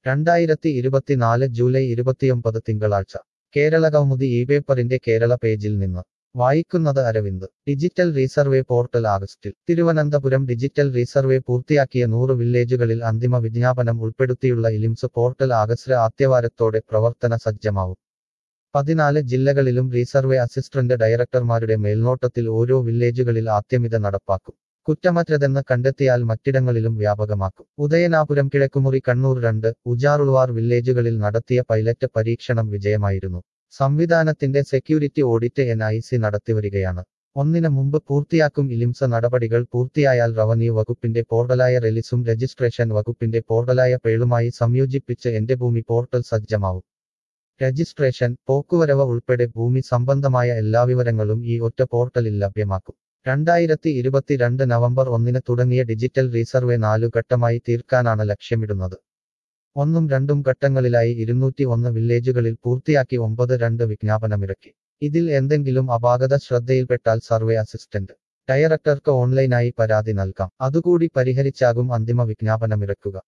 2024 July 29 തിങ്കളാഴ്ച കേരളകൗമുദി ഇപേപ്പറിന്റെ കേരള പേജിൽ നിന്ന് വായിക്കുന്നത് അരവിന്ദ് ഡിജിറ്റൽ റീസർവേ പോർട്ടൽ ആഗസ്റ്റിൽ തിരുവനന്തപുരം ഡിജിറ്റൽ റീസർവേ പൂർത്തിയാക്കിയ 100 വില്ലേജുകളിൽ അന്തിമ വിജ്ഞാപനം ഉൾപ്പെടുത്തിയുള്ള ഇലിംസ് പോർട്ടൽ ആഗസ്റ്റ് ആദ്യവാരത്തോടെ പ്രവർത്തന സജ്ജമാവും 14 ജില്ലകളിലും റീസർവേ അസിസ്റ്റന്റ് ഡയറക്ടർമാരുടെ മേൽനോട്ടത്തിൽ ഓരോ വില്ലേജുകളിൽ ആദ്യമിത് നടപ്പാക്കും കുറ്റമറ്റതെന്ന് കണ്ടെത്തിയാൽ മറ്റിടങ്ങളിലും വ്യാപകമാക്കും ഉദയനാപുരം കിഴക്കുമുറി കണ്ണൂർ 2 ഉജാറുൾവാർ വില്ലേജുകളിൽ നടത്തിയ പൈലറ്റ് പരീക്ഷണം വിജയമായിരുന്നു സംവിധാനത്തിന്റെ സെക്യൂരിറ്റി ഓഡിറ്റ് NIC നടത്തിവരികയാണ് 1 മുമ്പ് പൂർത്തിയാക്കും ഇലിംസ് നടപടികൾ പൂർത്തിയായാൽ റവന്യൂ വകുപ്പിന്റെ പോർട്ടലായ റെലിസും രജിസ്ട്രേഷൻ വകുപ്പിന്റെ പോർട്ടലായ പേളുമായി സംയോജിപ്പിച്ച് എന്റെ ഭൂമി പോർട്ടൽ സജ്ജമാവും രജിസ്ട്രേഷൻ പോക്കുവരവ് ഉൾപ്പെടെ ഭൂമി സംബന്ധമായ എല്ലാ വിവരങ്ങളും ഈ ഒറ്റ പോർട്ടലിൽ ലഭ്യമാക്കും 2022 നവംബർ 1 തുടങ്ങിയ ഡിജിറ്റൽ റീസർവേ 4 ഘട്ടമായി തീർക്കാനാണ് ലക്ഷ്യമിടുന്നത് 1ഉം 2ഉം ഘട്ടങ്ങളിലായി 201 വില്ലേജുകളിൽ പൂർത്തിയാക്കി 9 വിജ്ഞാപനമിറക്കി ഇതിൽ എന്തെങ്കിലും അപാകത ശ്രദ്ധയിൽപ്പെട്ടാൽ സർവേ അസിസ്റ്റന്റ് ഡയറക്ടർക്ക് ഓൺലൈനായി പരാതി നൽകാം അതുകൂടി പരിഹരിച്ചാകും അന്തിമ വിജ്ഞാപനമിറക്കുക